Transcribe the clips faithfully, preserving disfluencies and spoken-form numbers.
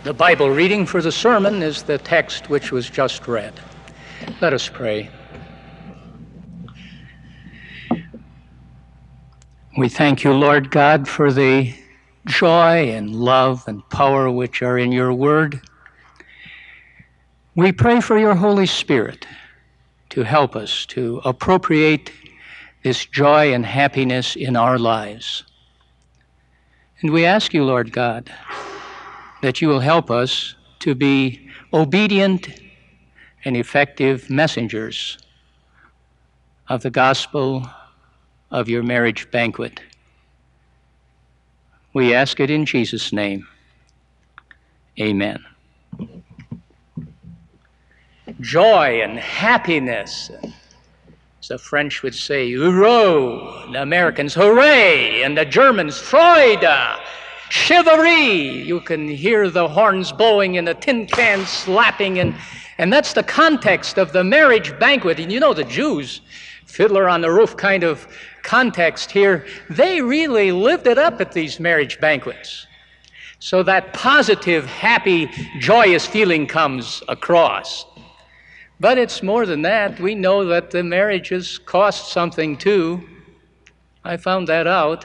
The Bible reading for the sermon is the text which was just read. Let us pray. We thank you, Lord God, for the joy and love and power which are in your word. We pray for your Holy Spirit to help us to appropriate this joy and happiness in our lives. And we ask you, Lord God, that you will help us to be obedient and effective messengers of the gospel of your marriage banquet. We ask it in Jesus' name. Amen. Joy and happiness, as the French would say, heureux, the Americans, hooray, and the Germans, Freude, chivalry. You can hear the horns blowing and the tin cans slapping, and, and that's the context of the marriage banquet. And you know the Jews, Fiddler on the Roof kind of context here, they really lived it up at these marriage banquets. So that positive, happy, joyous feeling comes across. But it's more than that. We know that the marriages cost something too. I found that out.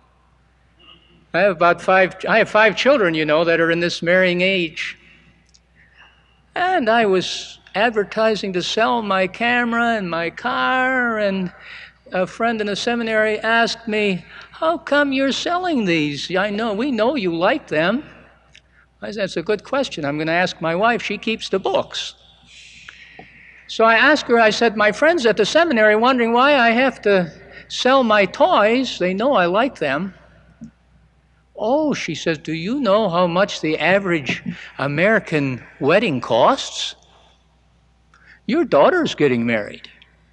I have about five, I have five children, you know, that are in this marrying age. And I was advertising to sell my camera and my car, and a friend in the seminary asked me, how come you're selling these? I know, we know you like them. I said, that's a good question. I'm going to ask my wife. She keeps the books. So I asked her, I said, my friends at the seminary wondering why I have to sell my toys. They know I like them. Oh, she says, do you know how much the average American wedding costs? Your daughter's getting married.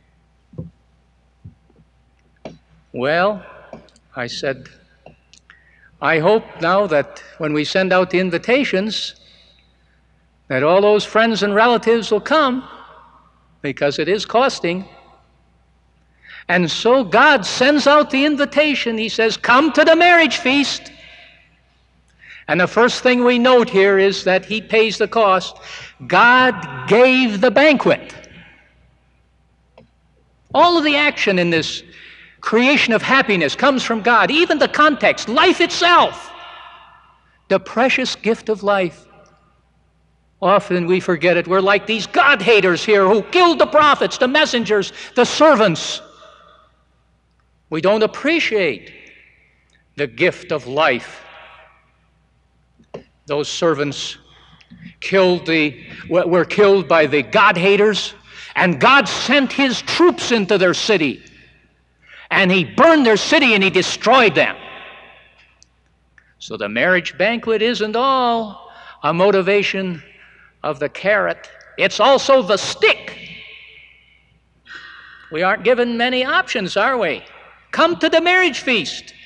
Well, I said, I hope now that when we send out the invitations, that all those friends and relatives will come, because it is costing. And so God sends out the invitation. He says, come to the marriage feast. And the first thing we note here is that he pays the cost. God gave the banquet. All of the action in this creation of happiness comes from God. Even the context, life itself, the precious gift of life. Often we forget it. We're like these God haters here who killed the prophets, the messengers, the servants. We don't appreciate the gift of life. Those servants killed the, were killed by the God haters, and God sent his troops into their city. And he burned their city and he destroyed them. So the marriage banquet isn't all a motivation of the carrot. It's also the stick. We aren't given many options, are we? Come to the marriage feast.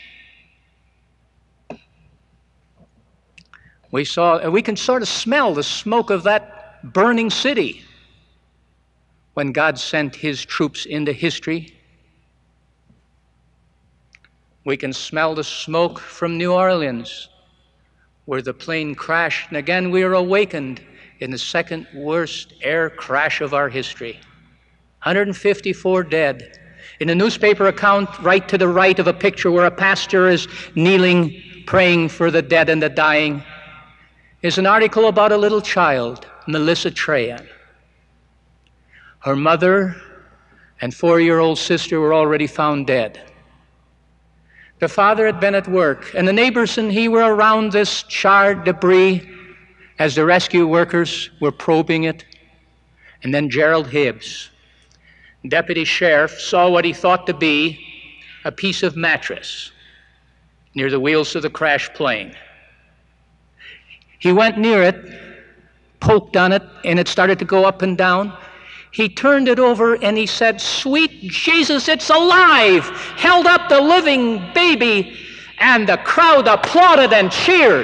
We saw, we can sort of smell the smoke of that burning city when God sent his troops into history. We can smell the smoke from New Orleans, where the plane crashed, and again we are awakened in the second worst air crash of our history. one hundred fifty-four dead. In a newspaper account, right to the right of a picture where a pastor is kneeling, praying for the dead and the dying, is an article about a little child, Melissa Trahan. Her mother and four-year-old sister were already found dead. The father had been at work, and the neighbors and he were around this charred debris as the rescue workers were probing it. And then Gerald Hibbs, deputy sheriff, saw what he thought to be a piece of mattress near the wheels of the crashed plane. He went near it, poked on it, and it started to go up and down. He turned it over and he said, sweet Jesus, it's alive! Held up the living baby, and the crowd applauded and cheered.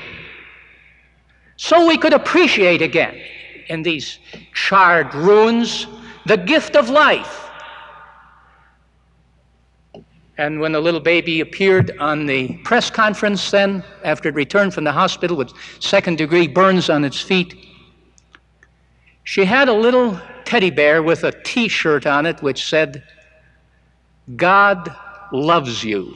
So we could appreciate again, in these charred ruins, the gift of life. And when the little baby appeared on the press conference then, after it returned from the hospital with second-degree burns on its feet, she had a little teddy bear with a T-shirt on it which said, "God loves you.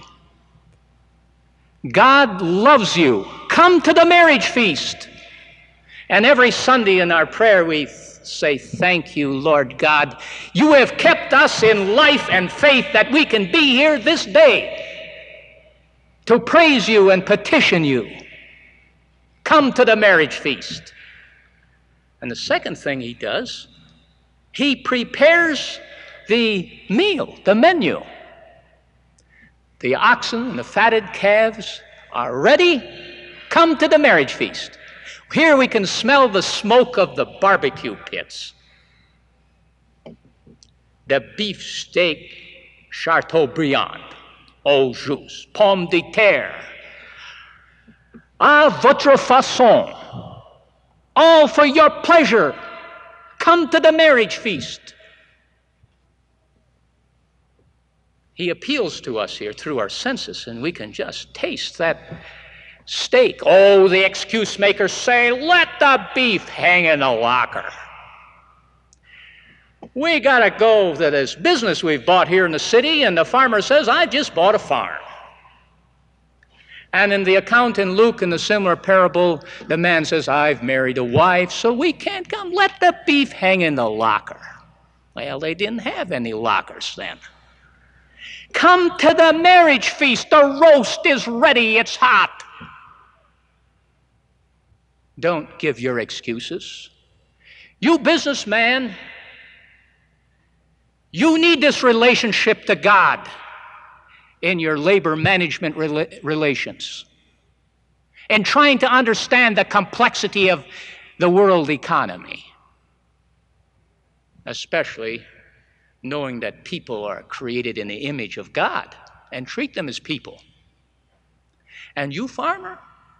God loves you. Come to the marriage feast." And every Sunday in our prayer we say, "Thank you, Lord God. You have kept us in life and faith that we can be here this day to praise you and petition you. Come to the marriage feast." And the second thing he does, he prepares the meal, the menu. The oxen and the fatted calves are ready. Come to the marriage feast. Here we can smell the smoke of the barbecue pits. The beefsteak Chateaubriand, au jus, pomme de terre, à votre façon, all for your pleasure. Come to the marriage feast. He appeals to us here through our senses, and we can just taste that steak. Oh, the excuse makers say, "Let the beef hang in the locker." We got to go to this business we've bought here in the city, and the farmer says, "I just bought a farm." And in the account in Luke, in the similar parable, the man says, "I've married a wife, so we can't come. Let the beef hang in the locker." Well, they didn't have any lockers then. Come to the marriage feast. The roast is ready. It's hot. Don't give your excuses. You businessman, you need this relationship to God in your labor management rela- relations, and trying to understand the complexity of the world economy, especially knowing that people are created in the image of God, and treat them as people. And you, farmer,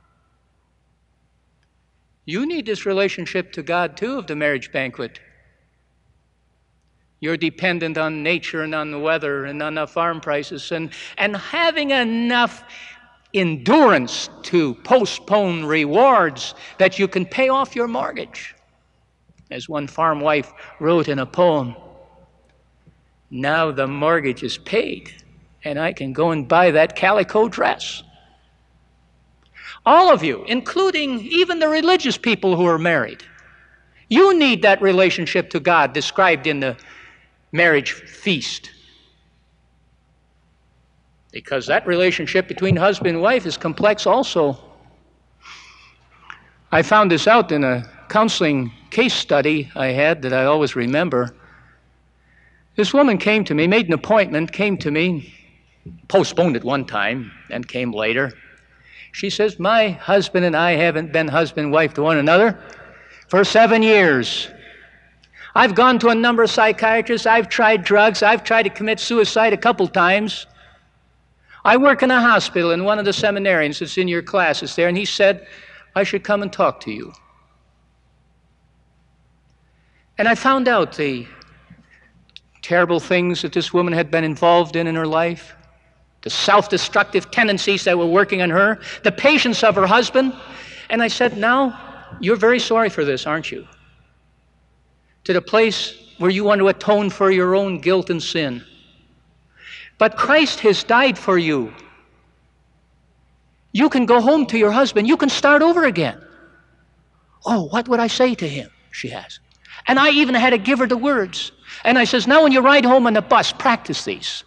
you need this relationship to God too of the marriage banquet. You're dependent on nature and on the weather and on the farm prices, and, and having enough endurance to postpone rewards that you can pay off your mortgage. As one farm wife wrote in a poem, "Now the mortgage is paid, and I can go and buy that calico dress." All of you, including even the religious people who are married, you need that relationship to God described in the marriage feast. Because that relationship between husband and wife is complex also. I found this out in a counseling case study I had that I always remember. This woman came to me, made an appointment, came to me, postponed it one time, and came later. She says, "My husband and I haven't been husband and wife to one another for seven years. I've gone to a number of psychiatrists. I've tried drugs. I've tried to commit suicide a couple times. I work in a hospital, and one of the seminarians that's in your class is there, and he said, I should come and talk to you." And I found out the terrible things that this woman had been involved in in her life, the self-destructive tendencies that were working on her, the patience of her husband. And I said, "Now, you're very sorry for this, aren't you? To the place where you want to atone for your own guilt and sin. But Christ has died for you. You can go home to your husband. You can start over again." "Oh, what would I say to him?" she asked. And I even had to give her the words. And I says, "Now when you ride home on the bus, practice these.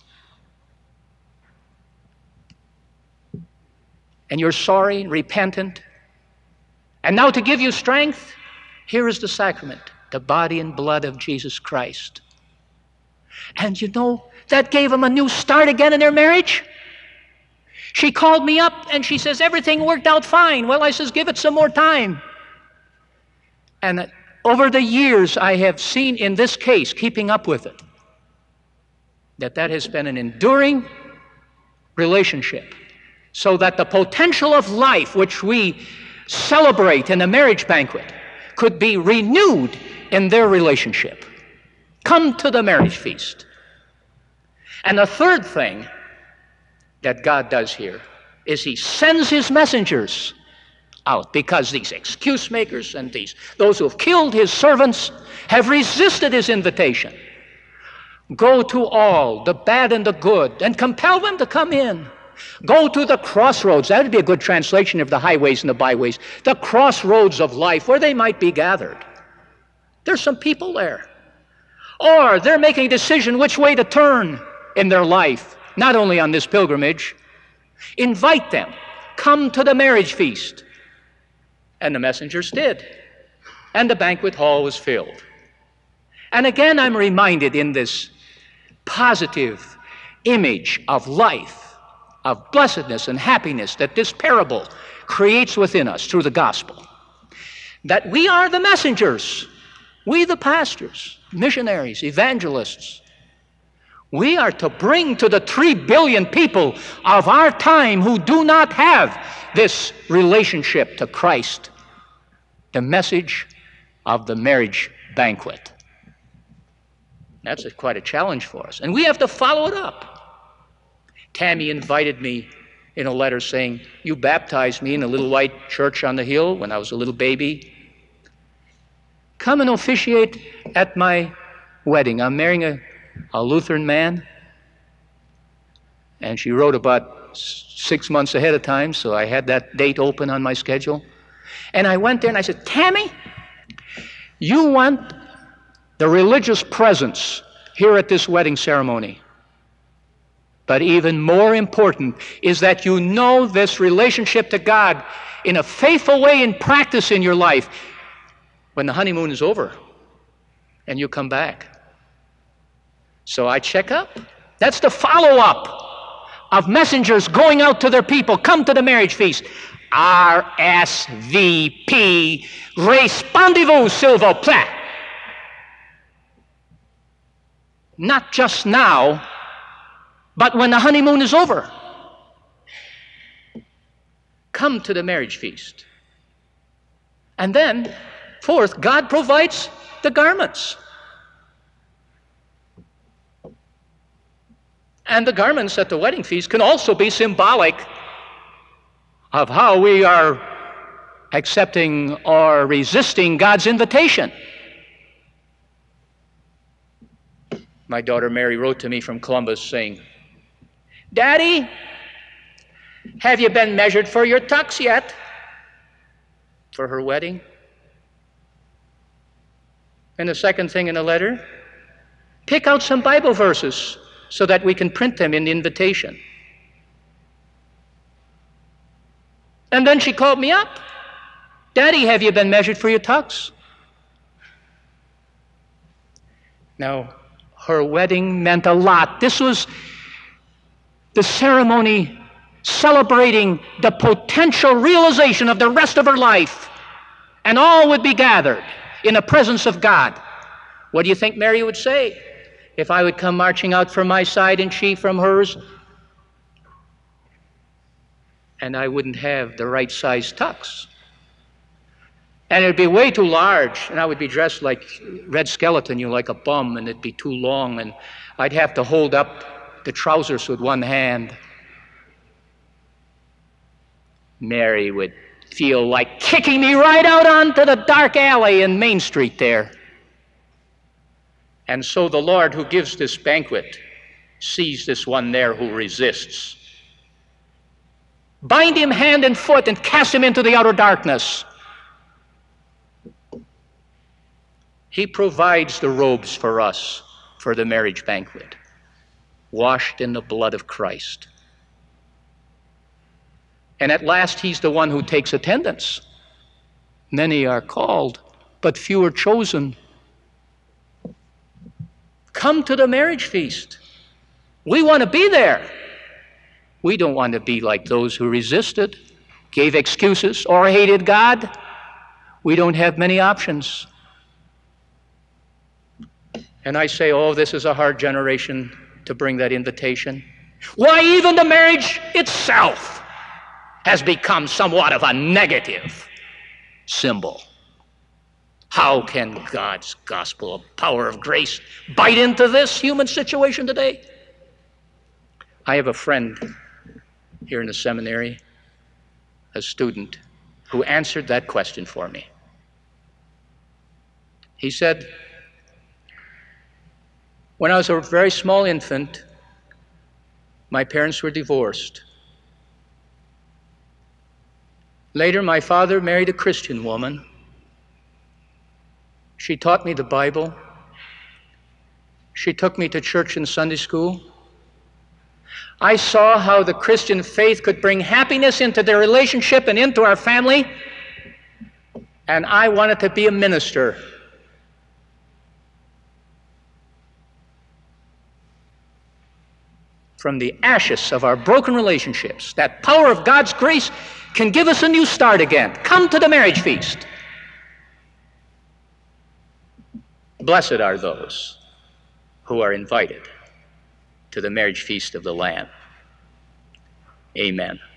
And you're sorry, repentant. And now to give you strength, here is the sacrament, the body and blood of Jesus Christ." And you know, that gave them a new start again in their marriage. She called me up and she says, "Everything worked out fine." Well, I says, "Give it some more time." And over the years, I have seen in this case, keeping up with it, that that has been an enduring relationship, so that the potential of life which we celebrate in the marriage banquet could be renewed in their relationship. Come to the marriage feast. And the third thing that God does here is he sends his messengers out, because these excuse makers and these those who have killed his servants have resisted his invitation. Go to all, the bad and the good, and compel them to come in. Go to the crossroads. That would be a good translation of the highways and the byways. The crossroads of life, where they might be gathered. There's some people there. Or they're making a decision which way to turn in their life, not only on this pilgrimage. Invite them. Come to the marriage feast. And the messengers did. And the banquet hall was filled. And again, I'm reminded in this positive image of life, of blessedness and happiness that this parable creates within us through the gospel, that we are the messengers, we the pastors, missionaries, evangelists. We are to bring to the three billion people of our time who do not have this relationship to Christ the message of the marriage banquet. That's a, quite a challenge for us. And we have to follow it up. Tammy invited me in a letter saying, you baptized me in a little white church on the hill when I was a little baby. Come and officiate at my wedding. I'm marrying a, a Lutheran man. And she wrote about six months ahead of time, so I had that date open on my schedule. And I went there and I said, Tammy, you want the religious presence here at this wedding ceremony. But even more important is that you know this relationship to God in a faithful way in practice in your life when the honeymoon is over and you come back. So I check up. That's the follow-up of messengers going out to their people. Come to the marriage feast. R S V P, respondez-vous, s'il vous plaît. Not just now, but when the honeymoon is over. Come to the marriage feast. And then, fourth, God provides the garments. And the garments at the wedding feast can also be symbolic of how we are accepting or resisting God's invitation. My daughter Mary wrote to me from Columbus saying, Daddy, have you been measured for your tux yet? For her wedding. And the second thing in the letter, pick out some Bible verses so that we can print them in the invitation. And then she called me up. Daddy, have you been measured for your tux? Now, her wedding meant a lot. This was the ceremony celebrating the potential realization of the rest of her life. And all would be gathered in the presence of God. What do you think Mary would say if I would come marching out from my side and she from hers? And I wouldn't have the right size tux. And it'd be way too large, and I would be dressed like Red Skeleton, you know, like a bum, and it'd be too long, and I'd have to hold up the trousers with one hand. Mary would feel like kicking me right out onto the dark alley in Main Street there. And so the Lord who gives this banquet sees this one there who resists. Bind him hand and foot and cast him into the outer darkness. He provides the robes for us for the marriage banquet, washed in the blood of Christ. And at last, he's the one who takes attendance. Many are called, but few are chosen. Come to the marriage feast. We want to be there. We don't want to be like those who resisted, gave excuses, or hated God. We don't have many options. And I say, oh, this is a hard generation to bring that invitation. Why, even the marriage itself has become somewhat of a negative symbol. How can God's gospel of power of grace bite into this human situation today? I have a friend here in the seminary, a student who answered that question for me. He said, when I was a very small infant, my parents were divorced. Later, my father married a Christian woman. She taught me the Bible. She took me to church and Sunday school. I saw how the Christian faith could bring happiness into their relationship and into our family, and I wanted to be a minister. From the ashes of our broken relationships, that power of God's grace can give us a new start again. Come to the marriage feast. Blessed are those who are invited to the marriage feast of the Lamb. Amen.